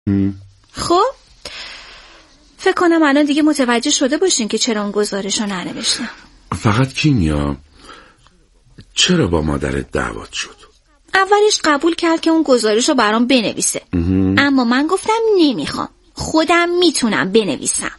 خب فکر کنم الان دیگه متوجه شده باشین که چرا اون گزارش رو ننوشتم. فقط کیمیا، چرا با مادرت دعوات شد؟ اولش قبول کرد که اون گزارش رو برام بنویسه، اما من گفتم نمیخوام، خودم میتونم بنویسم.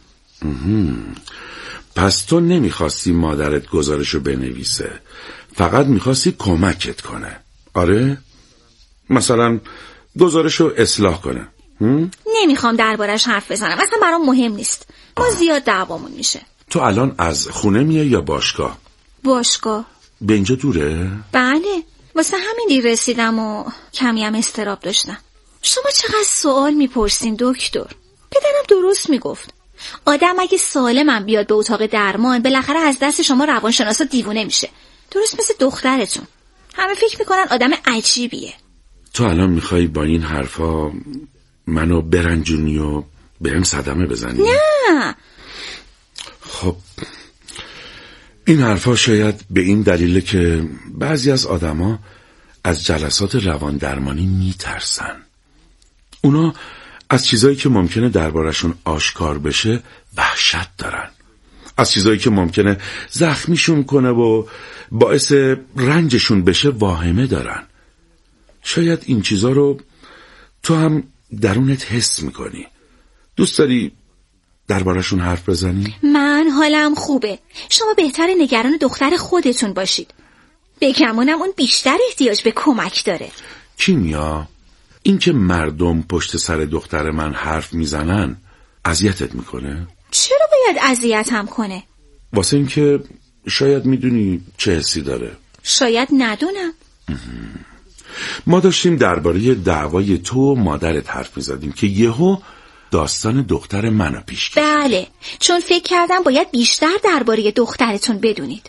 پس تو نمیخواستی مادرت گزارش رو بنویسه، فقط میخواستی کمکت کنه. آره؟ مثلا گزارش رو اصلاح کنه. نمیخوام دربارش حرف بزنم، اصلا برام مهم نیست. ما زیاد دعوامون میشه. تو الان از خونه میای یا باشگاه؟ باشگاه. به اینجا دوره؟ بله، واسه همین دیر رسیدم و کمی هم اضطراب داشتم. شما چقدر سوال میپرسین دکتر؟ پدرم درست میگفت. آدم اگه سالمم بیاد به اتاق درمان، بالاخره از دست شما روانشناسا دیوونه میشه. درست مثل دخترتون. همه فکر میکنن آدم عجیبیه. تو الان میخوای با این حرفا منو برنجونی و بهم صدمه بزنی؟ نه. خب این حرفا شاید به این دلیله که بعضی از آدما از جلسات روان درمانی میترسن. اونا از چیزایی که ممکنه دربارشون آشکار بشه وحشت دارن. از چیزایی که ممکنه زخمیشون کنه و باعث رنجشون بشه واهمه دارن. شاید این چیزا رو تو هم درونت حس میکنی. دوست داری دربارشون حرف بزنی؟ من حالم خوبه. شما بهتر نگران دختر خودتون باشید. بگمونم اون بیشتر احتیاج به کمک داره. کیمیا، این که مردم پشت سر دختر من حرف میزنن اذیتت میکنه؟ چرا باید اذیتم کنه؟ واسه این که شاید میدونی چه حسی داره. شاید ندونم. ما داشتیم درباره دعوای تو و مادرت حرف میزدیم که یهو داستان دختر منو پیش کشید. بله، چون فکر کردم باید بیشتر درباره دخترتون بدونید.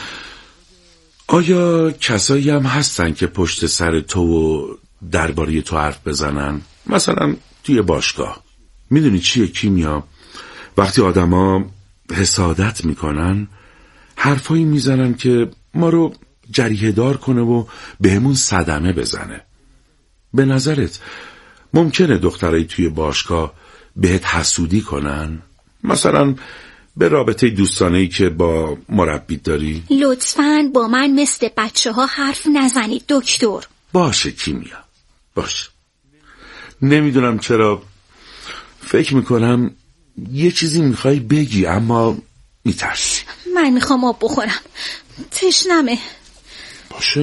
آیا کسایی هم هستن که پشت سر تو و درباره تو حرف بزنن؟ مثلا توی باشگاه. میدونی چیه کیمیا؟ وقتی آدما حسادت میکنن حرفایی میزنن که ما رو جریحه دار کنه و بهمون صدمه بزنه. به نظرت ممکنه دخترای توی باشگاه بهت حسودی کنن؟ مثلا به رابطه دوستانه‌ای که با مربی داری؟ لطفاً با من مثل بچه‌ها حرف نزنید دکتر. باشه کیمیا، باشه. نمیدونم چرا فکر میکنم یه چیزی میخوای بگی اما میترسی. من میخوام آب بخورم، تشنمه. باشه.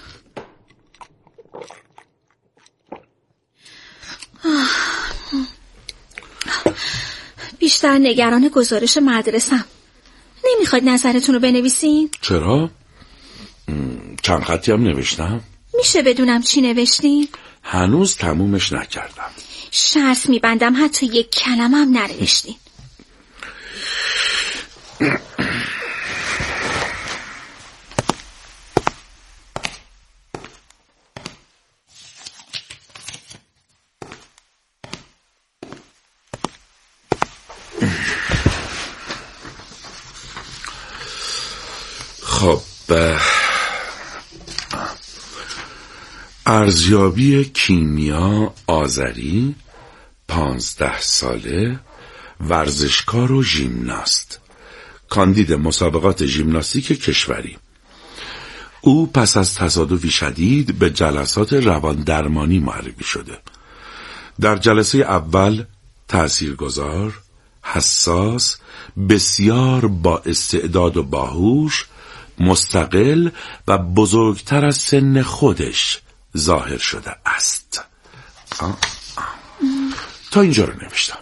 بیشتر نگران گزارش مدرسم. نمیخواید نظرتون رو بنویسین؟ چرا؟ چند خطی هم نوشتم. میشه بدونم چی نوشتین؟ هنوز تمومش نکردم. شرط میبندم حتی یک کلمه هم ننوشتین. خب ارزیابی کیمیا آذری، 15 ساله، ورزشکار و ژیمناست، کاندید مسابقات ژیمناستیک کشوری. او پس از تصادفی شدید به جلسات روان درمانی معرفی شده. در جلسه اول تاثیرگذار، حساس، بسیار با استعداد و باهوش، مستقل و بزرگتر از سن خودش ظاهر شده است. تا اینجا رو نوشتم.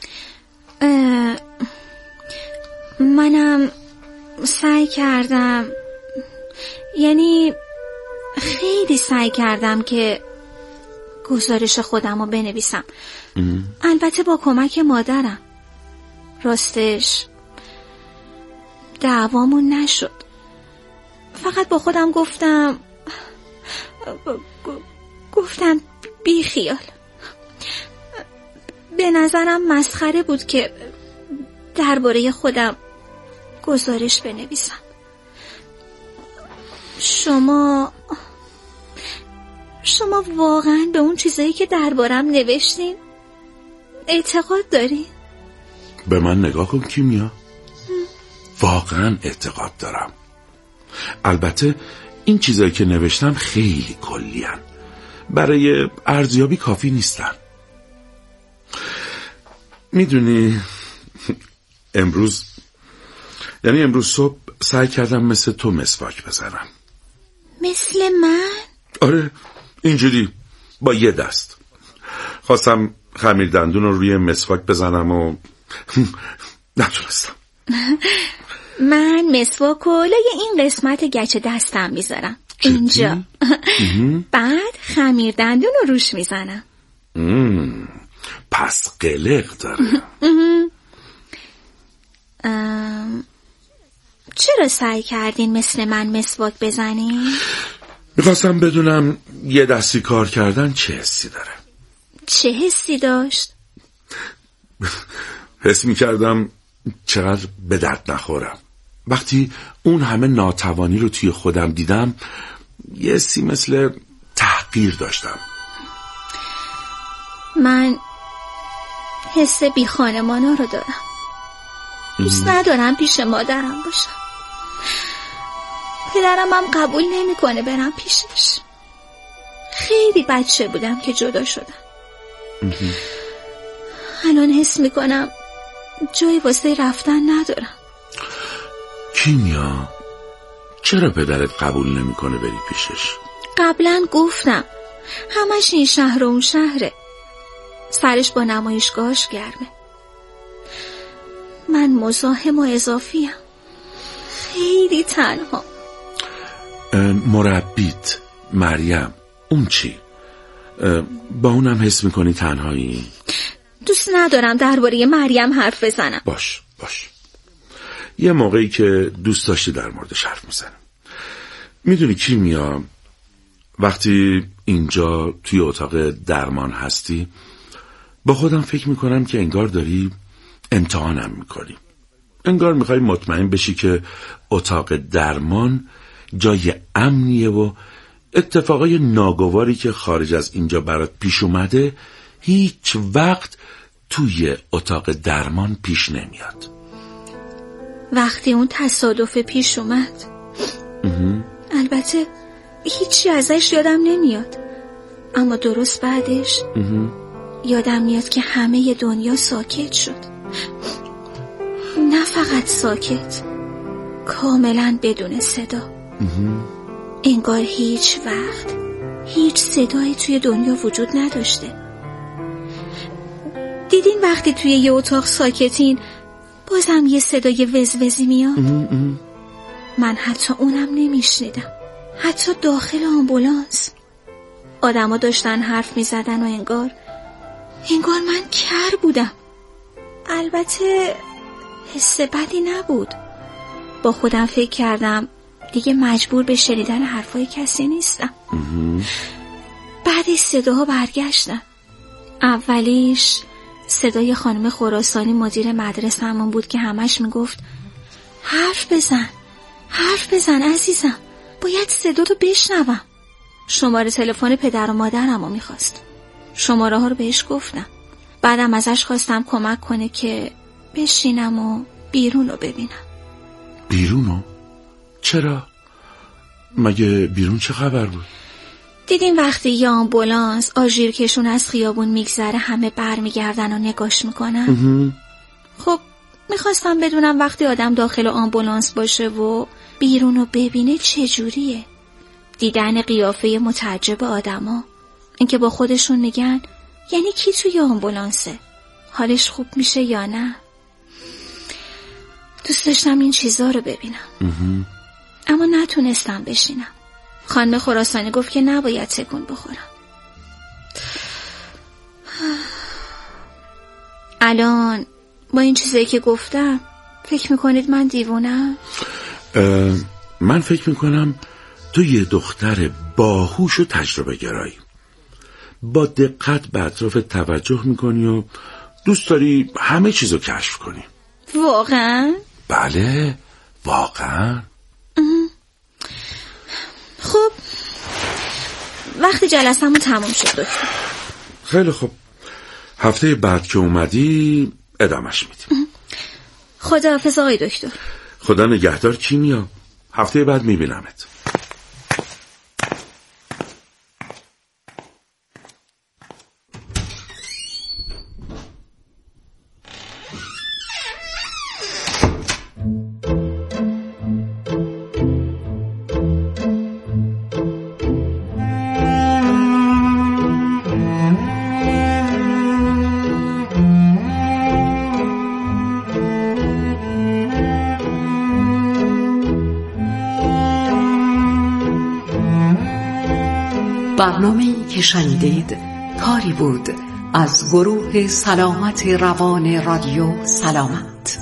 منم سعی کردم، یعنی خیلی سعی کردم که گزارش خودم رو بنویسم. البته با کمک مادرم. راستش دعوامون نشد. فقط با خودم گفتم بی خیال. به نظرم مسخره بود که درباره خودم گزارش بنویسم. شما واقعا به اون چیزایی که دربارم نوشتین اعتقاد داری؟ به من نگاه کن کیمیا. واقعا اعتقاد دارم. البته این چیزایی که نوشتم خیلی کلی‌ان، برای ارزیابی کافی نیستن. میدونی امروز صبح سعی کردم مثل تو مسواک بزنم. مثل من؟ آره، اینجوری با یه دست. خواستم خمیر دندون رو روی مسواک بزنم و نتونستم. من مسواک رو لای این قسمت گچ دستم میذارم اینجا. بعد خمیر دندون رو روش میزنم. پس قلق داره. چرا سعی کردین مثل من مسواک بزنین؟ میخواستم بدونم یه دستی کار کردن چه حسی داره. چه حسی داشت؟ حس میکردم چقدر به درد نخورم. وقتی اون همه ناتوانی رو توی خودم دیدم یه حسی مثل تحقیر داشتم. من حس بی خانمانا رو دارم. دوست ندارم پیش مادرم باشم. پدرم هم قبول نمیکنه برم پیشش. خیلی بچه بودم که جدا شدم. الان حس میکنم جایی واسه رفتن ندارم. کیمیا، چرا پدرت قبول نمیکنه بری پیشش؟ قبلا گفتم همش این شهر و اون شهره. سرش با نمایشگاهش گرمه. من مزاحم و اضافیم. خیلی تنها. مربیت مریم اون چی؟ با اونم حس میکنی تنهایی؟ دوست ندارم درباره مریم حرف بزنم. باش یه موقعی که دوست داشتی در موردش حرف میزنم. میدونی کیمیا، وقتی اینجا توی اتاق درمان هستی با خودم فکر میکنم که انگار داری امتحانم میکنی. انگار میخوای مطمئن بشی که اتاق درمان جای امنیه و اتفاقای ناگواری که خارج از اینجا برات پیش اومده هیچ وقت توی اتاق درمان پیش نمیاد. وقتی اون تصادف پیش اومد البته هیچی ازش یادم نمیاد، اما درست بعدش یادم میاد که همه دنیا ساکت شد. نه فقط ساکت، کاملا بدون صدا. انگار هیچ وقت هیچ صدایی توی دنیا وجود نداشته. دیدین وقتی توی یه اتاق ساکتین بازم یه صدای وزوزی میاد؟ من حتی اونم نمیشنیدم. حتی داخل آمبولانس آدما داشتن حرف میزدن و انگار من کر بودم. البته حس بدی نبود. با خودم فکر کردم دیگه مجبور به شنیدن حرفای کسی نیستم. بعدش صداها برگشتن. اولیش صدای خانم خراسانی مدیر مدرسه همون بود که همش میگفت حرف بزن عزیزم، باید صداتو بشنوم. شماره تلفن پدر و مادرم رو میخواست. شماره ها رو بهش گفتم. بعدم ازش خواستم کمک کنه که بشینم و بیرون رو ببینم. بیرونو؟ چرا؟ مگه بیرون چه خبر بود؟ دیدیم وقتی یه آمبولانس آژیرکشون از خیابون میگذره همه برمیگردن و نگاش میکنن. خب میخواستم بدونم وقتی آدم داخل آمبولانس باشه و بیرون رو ببینه چجوریه. دیدن قیافه متعجب آدما، اینکه با خودشون میگن یعنی کی توی آمبولانسه، حالش خوب میشه یا نه. دوست داشتم این چیزا رو ببینم. اما نتونستم بشینم. خانم خراسانی گفت که نباید تکون بخورم. الان با این چیزایی که گفتم فکر میکنید من دیوونم؟ من فکر میکنم تو یه دختر باهوش و تجربه گرایی، با دقت به اطراف توجه میکنی و دوست داری همه چیزو کشف کنی. واقعا؟ بله واقعا. خب وقتی جلسمون تموم شد دکتر. خیلی خوب، هفته بعد که اومدی ادامش میدیم. خداحافظ آقای دکتر. خدا نگهدار کیمیا. هفته بعد میبینمت. برنامه‌ای که شنیدید کاری بود از گروه سلامت روان رادیو سلامت.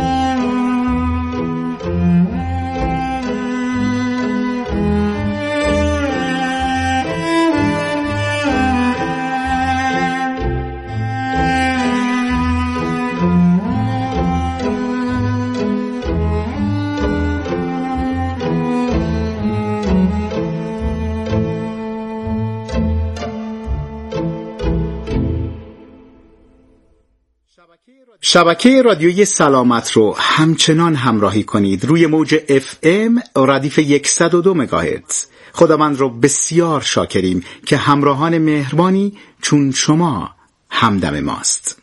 شبکه رادیوی سلامت رو همچنان همراهی کنید روی موج FM ردیف 102 مگاهرتز. خداوند رو بسیار شاکریم که همراهان مهربانی چون شما همدم ماست.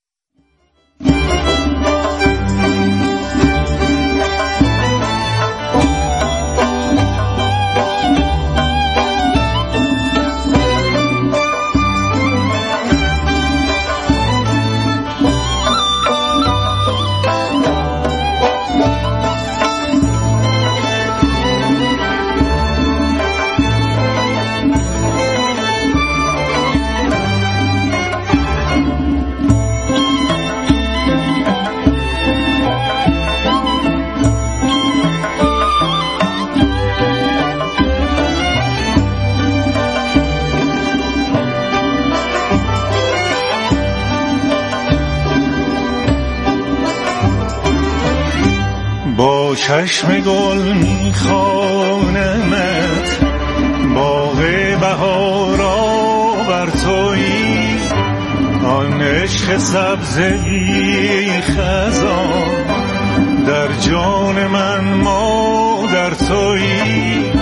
با چشم گل میخوانمت، باغ بهارا بر تویی، آن عشق سبزه‌ای خزان در جان من ما در تویی.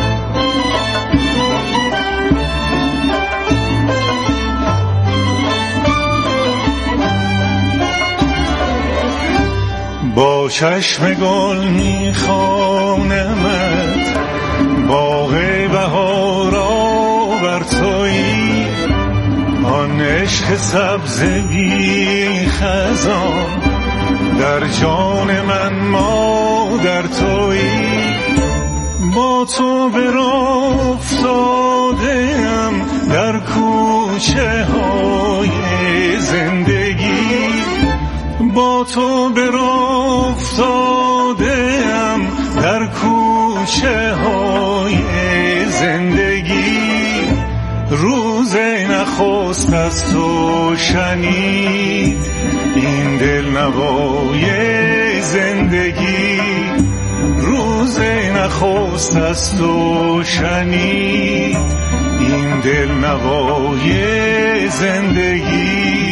با چشم گل میخوانمت، باغ بهارا بر تویی، آن عشق سبزه‌ای خزان در جان من ما در تویی. با تو به راه افتاده‌ام در کوچه های زندگی، با تو به راه افتاده‌ام در کوچه های زندگی. روز نخست از تو شنید این دلنوای زندگی، روز نخست از تو شنید این دلنوای زندگی.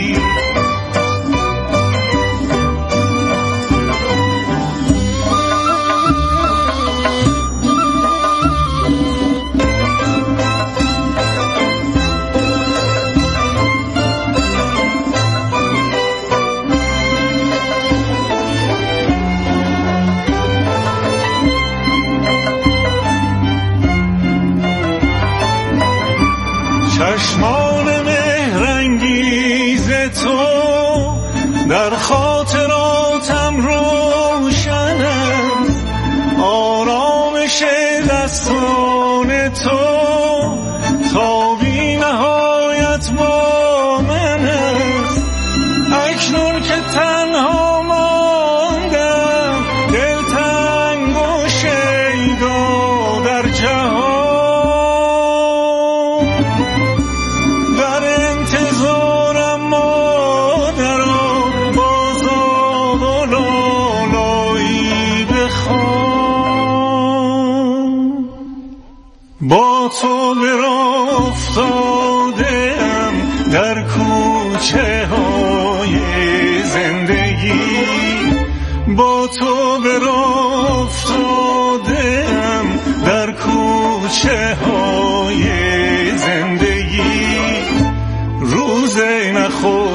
چشمان مهرنگیز تو در خاطراتم روشن است، آرامش دستان تو تا بی نهایت با من است. اکنون که تنها ماندم دلتنگ و شیدا در جهان، با تو به راه افتاده‌ام در کوچه ها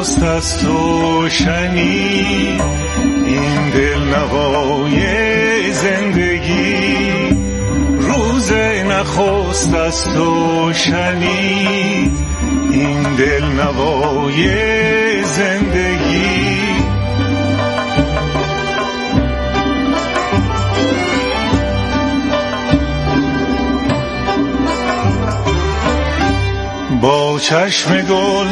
نخست از تو شنید این دلنوای زندگی، روز نخست از تو شنید این دلنوای زندگی. با چشم گل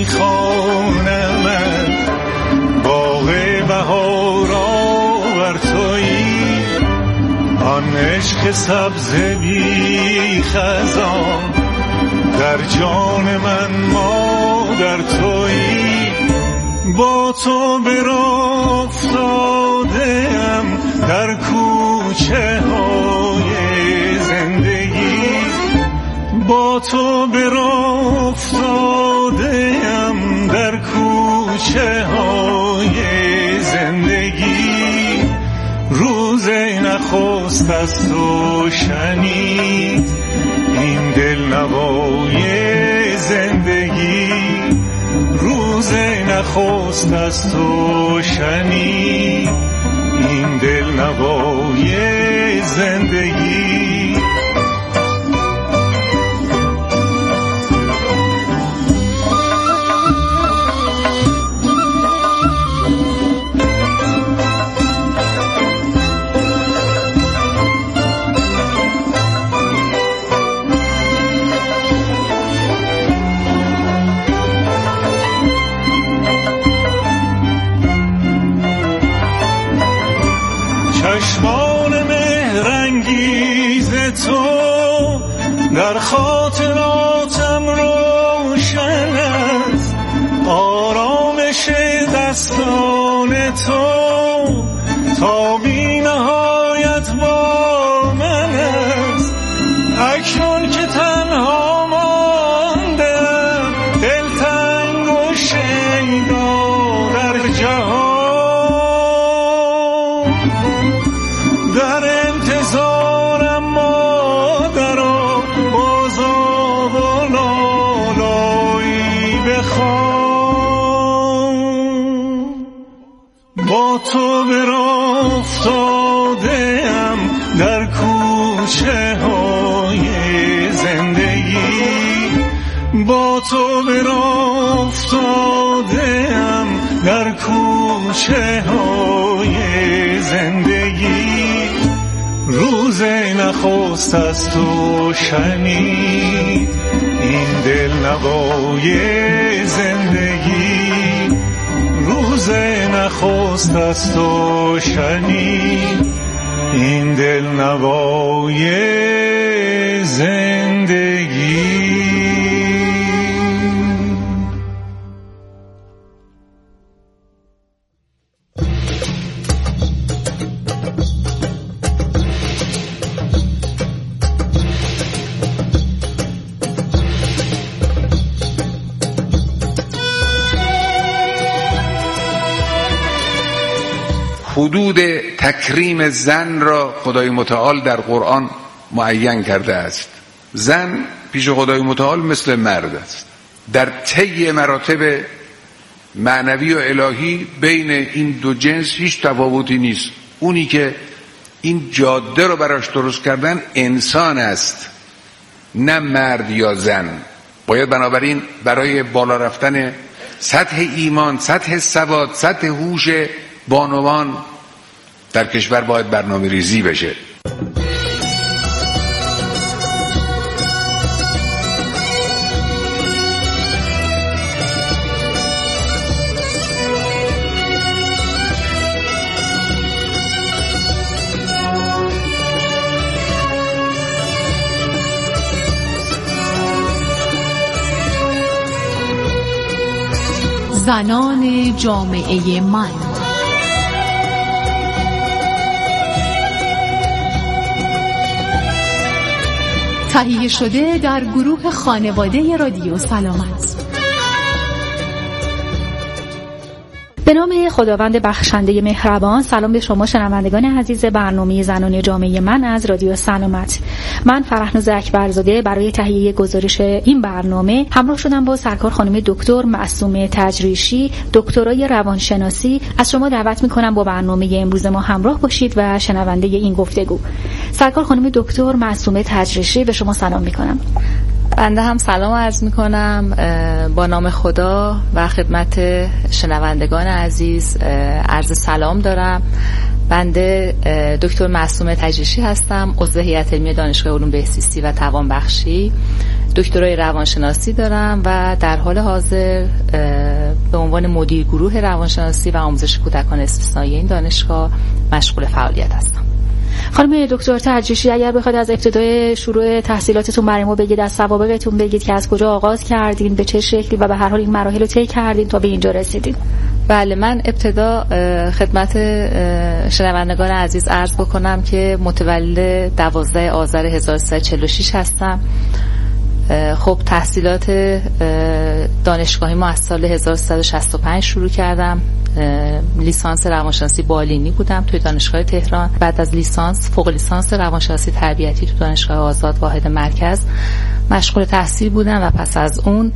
میخوانمت باغ بهارا بر تویی، آن عشق سبز بی خزان در جان من ما در تویی. با تو به راه افتاده‌ام در کوچه های زندگی، با تو به راه افتاده‌ام در کوچه های زندگی، روز نخست از تو شنید این دلنوای زندگی، روز نخست از تو شنید این دلنوای زندگی. چشمان مهرنگیز تو در خاطراتم روشن است، آرامش دستان تو تا بی نهایت با من است. اکنون که تنها ماندم دلتنگ و شیدا در جهان، در انتظارم مادرا بازا و لالایی بخوان. با تو به راه افتاده‌ام در کوچه های زندگی، با تو به راه افتاده‌ام در کوچه های زندگی، روز نخست از تو شنید این دلنوای زندگی، روز نخست از تو شنید این دلنوای زندگی. حدود تکریم زن را خدای متعال در قرآن معین کرده است. زن پیش خدای متعال مثل مرد است. در طی مراتب معنوی و الهی بین این دو جنس هیچ تفاوتی نیست. اونی که این جاده رو براش درست کردن انسان است، نه مرد یا زن. باید بنابراین برای بالا رفتن سطح ایمان، سطح سواد، سطح هوش بانوان در کشور باید برنامه ریزی بشه. زنان جامعه من، تهیه شده در گروه خانواده رادیو سلامت. به نام خداوند بخشنده مهربان. سلام به شما شنوندگان عزیز برنامه زنان جامعه من از رادیو سلامت. من فرحناز اکبرزاده برای تهیه گزارش این برنامه همراه شدم با سرکار خانم دکتر معصومه تجریشی، دکترای روانشناسی. از شما دعوت می‌کنم با برنامه امروز ما همراه باشید و شنونده این گفتگو. سرکار خانم دکتر معصومه تجریشی، به شما سلام می‌کنم. بنده هم سلام عرض میکنم با نام خدا و خدمت شنوندگان عزیز عرض سلام دارم. بنده دکتر معصومه تجریشی هستم، عضو هیئت علمی دانشگاه علوم بهزیستی و توانبخشی، دکترای روانشناسی دارم و در حال حاضر به عنوان مدیر گروه روانشناسی و آموزش کودکان استثنایی این دانشگاه مشغول فعالیت هستم. خانم دکتر تجریشی، اگر بخواید از ابتدای شروع تحصیلاتتون برای ما بگید، از سوابقتون بگید که از کجا آغاز کردین، به چه شکلی و به هر حال این مراحل رو طی کردین تا به اینجا رسیدین. بله، من ابتدا خدمت شنوندگان عزیز عرض بکنم که متولد 12 آذر 1346 هستم. خب تحصیلات دانشگاهی ما از سال 1365 شروع کردم. لیسانس روانشناسی بالینی بودم توی دانشگاه تهران. بعد از لیسانس فوق لیسانس روانشناسی تربیتی تو دانشگاه آزاد واحد مرکز مشغول تحصیل بودم و پس از اون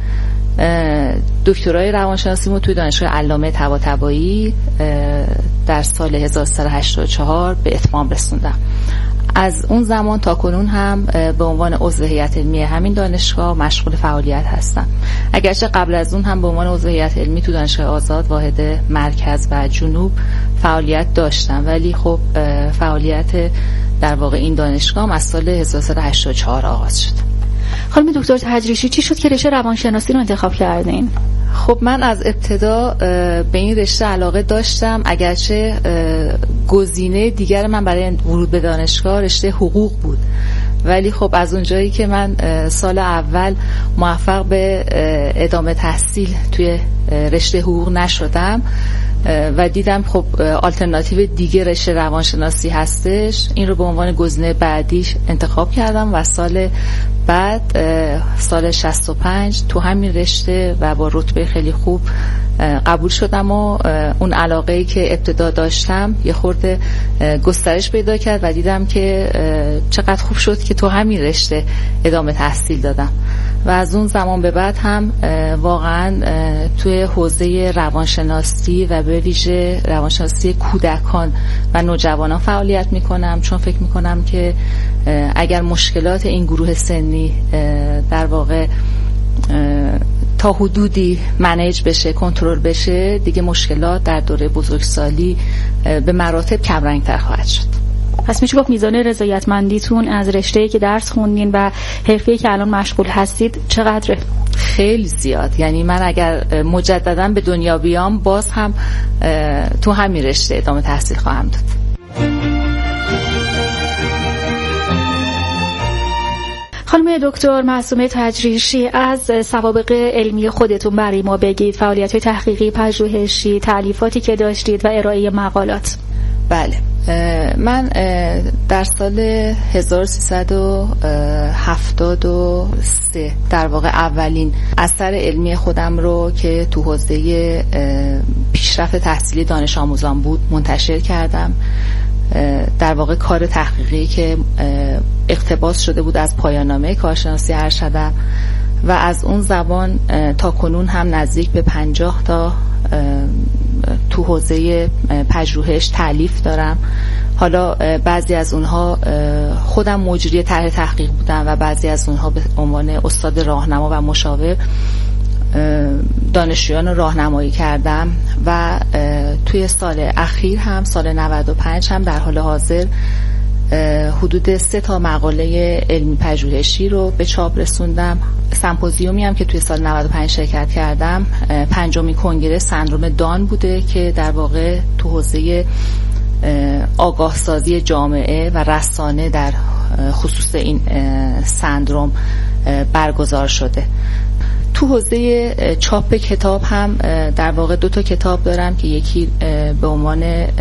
دکترای روانشناسی ما توی دانشگاه علامه طباطبایی در سال 1384 به اتمام رسوندم. از اون زمان تا کنون هم به عنوان عضو هیئت علمی همین دانشگاه مشغول فعالیت هستم. اگرچه قبل از اون هم به عنوان عضو هیئت علمی تو دانشگاه آزاد واحد مرکز و جنوب فعالیت داشتم، ولی خب فعالیت در واقع این دانشگاه از سال 1384 آغاز شد. خانم دکتر تجریشی، چی شد که رشته روانشناسی رو انتخاب کردین؟ خب من از ابتدا به این رشته علاقه داشتم، اگرچه گزینه دیگر من برای ورود به دانشگاه رشته حقوق بود، ولی خب از اونجایی که من سال اول موفق به ادامه تحصیل توی رشته حقوق نشدم و دیدم خب آلترناتیو دیگه رشته روانشناسی هستش، این رو به عنوان گزینه بعدیش انتخاب کردم و سال بعد سال 65 تو همین رشته و با رتبه خیلی خوب قبول شدم و اون علاقه‌ای که ابتدا داشتم یه خورده گسترش پیدا کرد و دیدم که چقدر خوب شد که تو همین رشته ادامه تحصیل دادم و از اون زمان به بعد هم واقعا توی حوزه روانشناسی و به ویژه روانشناسی کودکان و نوجوانان فعالیت میکنم، چون فکر میکنم که اگر مشکلات این گروه سنی در واقع تا حدودی منیج بشه، کنترل بشه، دیگه مشکلات در دوره بزرگسالی به مراتب کمرنگ‌تر خواهد شد. پس میشه گفت میزان رضایتمندیتون از رشته‌ای که درس خوندین و حرفه‌ای که الان مشغول هستید چقدره؟ خیلی زیاد. یعنی من اگر مجددا به دنیا بیام باز هم تو همین رشته ادامه تحصیل خواهم داد. خانم دکتر معصومه تجریشی، از سوابق علمی خودتون برای ما بگید، فعالیت‌های تحقیقی، پژوهشی، تألیفاتی که داشتید و ارائه مقالات. بله، من در سال 1373 در واقع اولین اثر علمی خودم رو که تو حوزه پیشرفت تحصیلی دانش آموزان بود منتشر کردم. در واقع کار تحقیقی که اقتباس شده بود از پایان‌نامه کارشناسی ارشدم و از اون زبان تا کنون هم نزدیک به 50 تا تو حوزه پژوهش تألیف دارم. حالا بعضی از اونها خودم مجری طرح تحقیق بودم و بعضی از اونها به عنوان استاد راهنما و مشاور دانشجویان رو راهنمایی کردم و توی سال اخیر هم سال 95 هم در حال حاضر حدود 3 تا مقاله علمی پژوهشی رو به چاپ رسوندم. سمپوزیومی هم که توی سال 95 شرکت کردم 5مین کنگره سندروم دان بوده که در واقع تو حوزه آگاه سازی جامعه و رسانه در خصوص این سندروم برگزار شده. تو حوزه چاپ کتاب هم در واقع 2 تا کتاب دارم که یکی به عنوان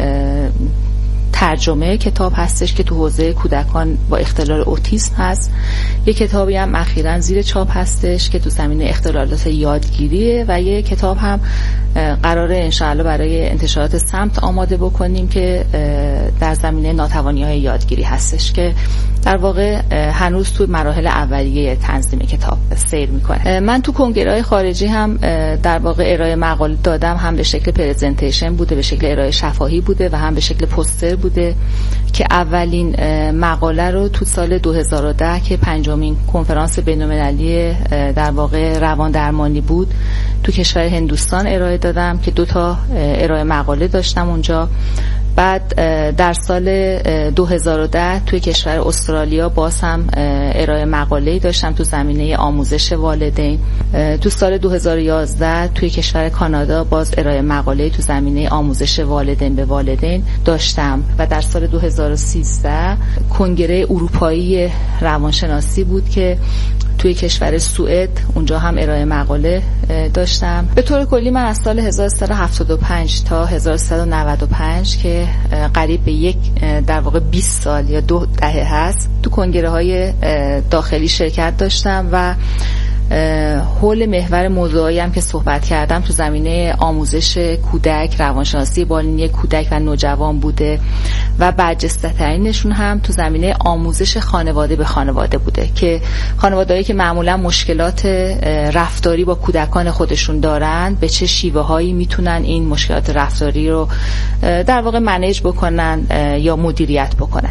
ترجمه کتاب هستش که تو حوزه کودکان با اختلال اوتیسم هست. یک کتابی هم اخیراً زیر چاپ هستش که تو زمینه اختلالات یادگیریه و یک کتاب هم قراره انشاءالله برای انتشارات سمت آماده بکنیم که در زمینه ناتوانی‌های یادگیری هستش که در واقع هنوز تو مراحل اولیه تنظیم کتاب سیر میکنه. من تو کنگره‌های خارجی هم در واقع ارائه مقاله دادم، هم به شکل پرزنتیشن بوده، به شکل ارائه شفاهی بوده و هم به شکل پوستر بوده که اولین مقاله رو تو سال 2010 که 5مین کنفرانس بین‌المللی در واقع روان درمانی بود تو کشور هندوستان ارائه دادم که 2 تا ارائه مقاله داشتم اونجا. بعد در سال 2010 توی کشور استرالیا باز هم ارائه مقاله‌ای داشتم تو زمینه آموزش والدین. تو سال 2011 توی کشور کانادا باز ارائه مقاله‌ای تو زمینه آموزش والدین به والدین داشتم و در سال 2013 کنگره اروپایی روانشناسی بود که توی کشور سوئد اونجا هم ارائه مقاله داشتم. به طور کلی من از سال 1375 تا 1395 که قریب به در واقع 20 سال یا 2 دهه هست تو کنگره های داخلی شرکت داشتم و حول محور موضوعی هم که صحبت کردم تو زمینه آموزش کودک، روانشناسی بالینی کودک و نوجوان بوده و برجسته‌ترینشون هم تو زمینه آموزش خانواده به خانواده بوده که خانواده‌ای که معمولا مشکلات رفتاری با کودکان خودشون دارن به چه شیوه‌هایی میتونن این مشکلات رفتاری رو در واقع منیج بکنن یا مدیریت بکنن.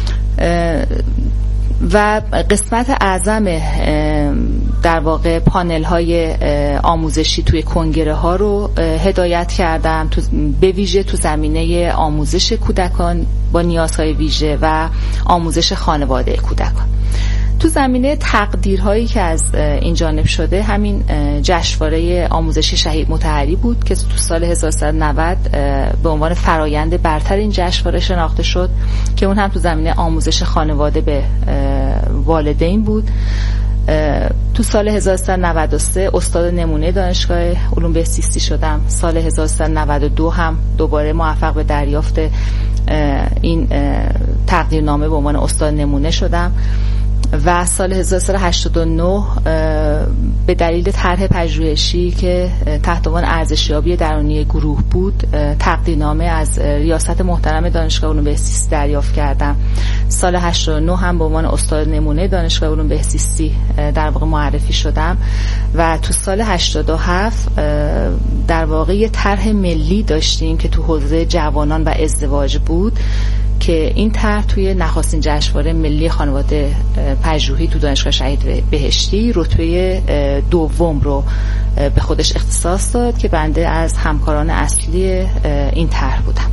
و قسمت اعظم در واقع پانل های آموزشی توی کنگره ها رو هدایت کردم به ویژه تو زمینه آموزش کودکان با نیازهای ویژه و آموزش خانواده کودکان. تو زمینه تقدیرهایی که از این جانب شده همین جشنواره آموزشی شهید مطهری بود که تو سال 1390 به عنوان فرایند برتر این جشنواره شناخته شد که اون هم تو زمینه آموزش خانواده به والدین بود. تو سال 1393 استاد نمونه دانشگاه علوم بهزیستی شدم. سال 1392 هم دوباره موفق به دریافت این تقدیرنامه به عنوان استاد نمونه شدم و سال 1389 به دلیل طرح پژوهشی که تحت عنوان ارزشیابی درونی گروه بود تقدیرنامه از ریاست محترم دانشگاه علوم بهزیستی دریافت کردم. سال 89 هم به عنوان استاد نمونه دانشگاه علوم بهزیستی در واقع معرفی شدم و تو سال 87 در واقع یه طرح ملی داشتیم که تو حوزه جوانان و ازدواج بود که این طرح توی نخستین جشنواره ملی خانواده پژوهی تو دانشگاه شهید بهشتی رتبه 2 رو به خودش اختصاص داد که بنده از همکاران اصلی این طرح بودم.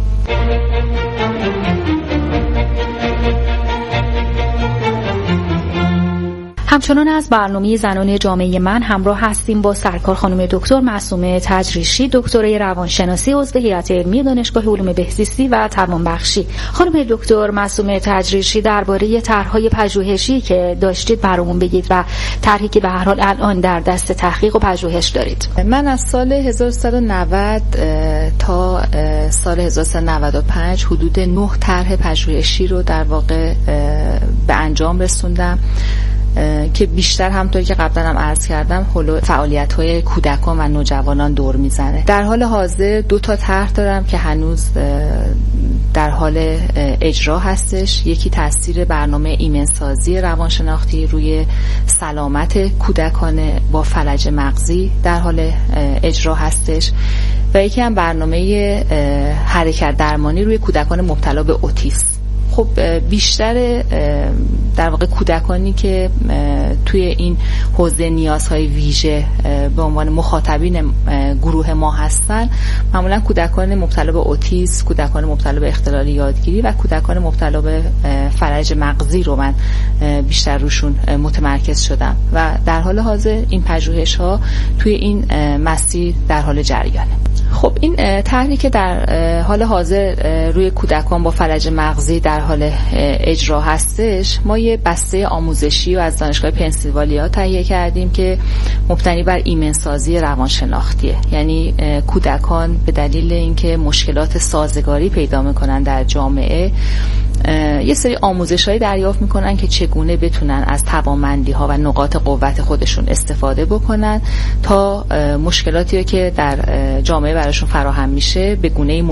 همچنان از برنامه زنان جامعه من همراه هستیم با سرکار خانم دکتر معصومه تجریشی، دکترای روانشناسی، عضو هیئت علمی دانشگاه علوم بهزیستی و توانبخشی. خانم دکتر معصومه تجریشی درباره طرح‌های پژوهشی که داشتید برامون بگید و طرحی که به هر حال الان در دست تحقیق و پژوهش دارید. من از سال 1390 تا سال 1395 حدود 9 طرح پژوهشی رو در واقع به انجام رسوندم که بیشتر همونطوری که قبلا هم عرض کردم حول فعالیت‌های کودکان و نوجوانان دور میزنه. در حال حاضر 2 تا طرح دارم که هنوز در حال اجرا هستش. یکی تاثیر برنامه ایمنسازی روانشناختی روی سلامت کودکان با فلج مغزی در حال اجرا هستش و یکی هم برنامه حرکت درمانی روی کودکان مبتلا به اوتیسم. خب بیشتر در واقع کودکانی که توی این حوزه نیازهای ویژه به عنوان مخاطبین گروه ما هستن معمولا کودکان مبتلا به اوتیسم، کودکان مبتلا به اختلال یادگیری و کودکان مبتلا به فلج مغزی رو من بیشتر روشون متمرکز شدم و در حال حاضر این پژوهش‌ها توی این مسیر در حال جریانه. خب این طرحی که در حال حاضر روی کودکان با فلج مغزی در حال اجرا هستش، ما یه بسته آموزشی رو از دانشگاه پنسیلوانیا تهیه کردیم که مبتنی بر ایمنسازی روانشناختیه. یعنی کودکان به دلیل اینکه مشکلات سازگاری پیدا میکنن در جامعه، یه سری آموزش‌هایی دریافت میکنن که چگونه بتونن از توانمندی‌ها و نقاط قوت خودشون استفاده بکنن تا مشکلاتی که در جامعه براشون فراهم میشه به گونه‌ای